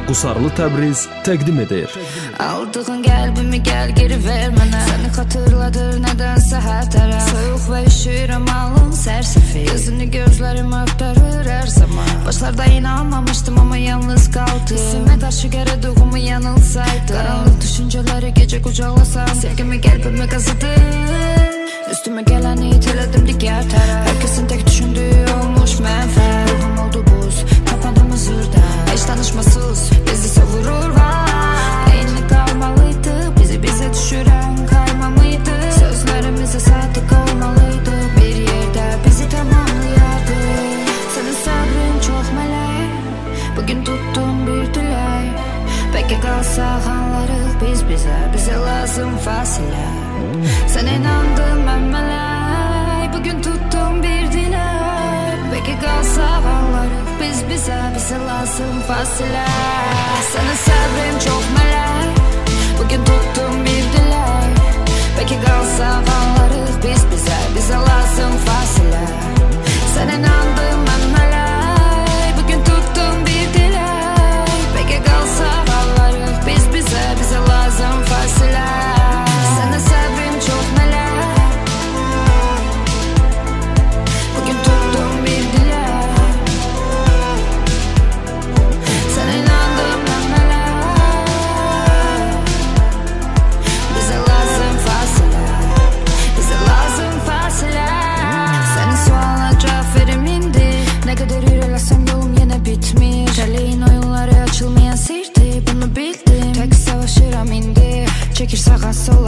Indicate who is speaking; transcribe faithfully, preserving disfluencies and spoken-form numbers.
Speaker 1: Qusarlı Təbriz təqdim edir.
Speaker 2: Aldığın qəlbimi gəl geri ver mənə. Səni xatırladır nədənsə hər tərəf. Soyuq və üşüyürəm alın sərsəfi. Gözünü gözlərim öpdürür hər zaman. Başlarda inanmamışdım amma yalnız qaldım. Hissimə qarşı qərədığımı yanılsaydım. Qaranlıq düşüncələri gecə qucaqlasam. Sevgimi qəlbimi qazıdır. Üstümə gələni itələdim digər tərəf. Hər kəsin tək düşündüyü olmuş mənfəət. Ruhum oldu buz, kapandım özürdə. Heç danışmasız, bizi savurur var. Eyni qalmalıydı, bizi bizə düşürən kayma mıydı? Sözlərimizə sadık olmalıydı. Bir yerdə bizi tamamlayardı. Sənin səbrin çox mələk. Bugün tutdum bir dilək. Bəlkə qalsaq anlarıq biz bizə. Bizə lazım fasilə. Sən inandın mən mələk. Bugün tutdum bir dilək. Bəlkə qalsaq anlarıq biz bizə. Bizə lazım fasilə. Sənin səbrin çox mələk. Bugün tutdum bir dilək. Bəlkə qalsaq anlarıq biz bizə. Bizə lazım fasilə. Sən inandın mən mələk. Bugün tutdum bir dilək. Bəlkə qalsaq anlarıq biz bizə. Bizə lazım fasilə. Sənin səbrin çox mələk. Bugün tutdum bir dilək. Sən inandın mən mələk. Bizə lazım fasilə. Bizə lazım fasilə. Sənin sualına cavab verim indi. Nə qədər irələsəm yolum yenə bitmir. Tələyin oyunları açılmayan sirdi. Bunu bildim. Tək savaşıram indi. Çəkir sağa sola